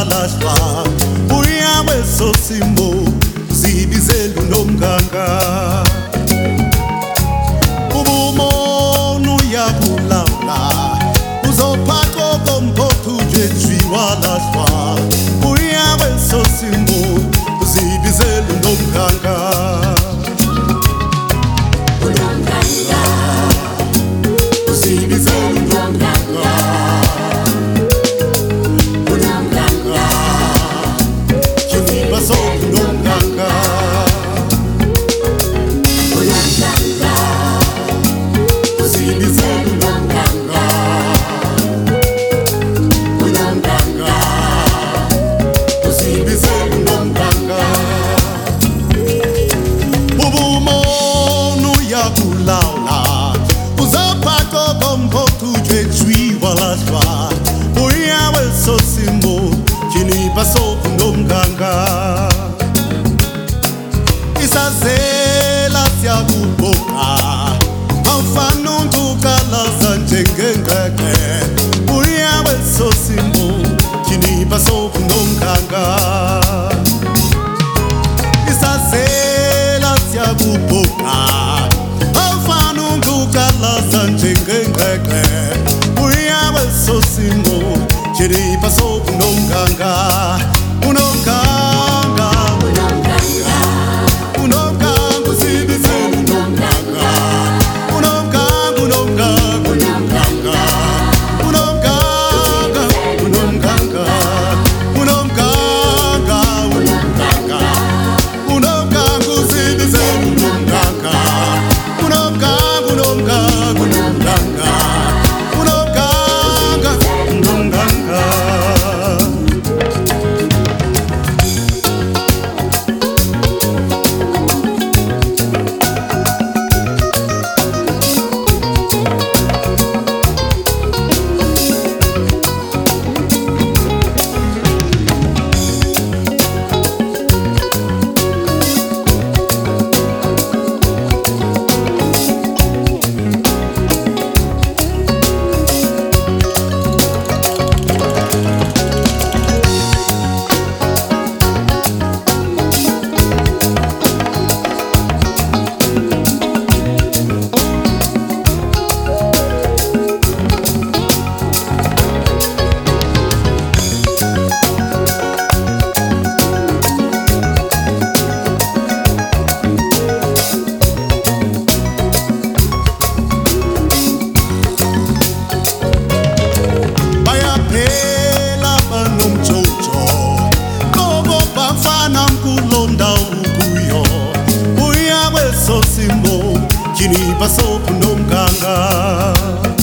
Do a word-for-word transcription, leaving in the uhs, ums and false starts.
walashwa uyawe sosimo zibizela unomganga ubumonu yakulawula uzophatha komphothu jetwi walashwa uyawe sosimo zibizela unomganga sosimo kinipaso kunomganga isazela siyakuboka awufana ungukalaza njengengeke uyawe sosimo kinipaso kunomganga isazela siyakuboka awufana ungukalaza njengengeke uyawe sosimo Chiri paso unonganga, unonganga, unonganga, unonganga, usibize unonganga, unonganga, unonganga, unonganga, unonganga, unonganga, unonganga, unonganga, unonganga, usibize unonganga, unonganga, unonganga, unonganga. Sosimo kinipaso kunomganga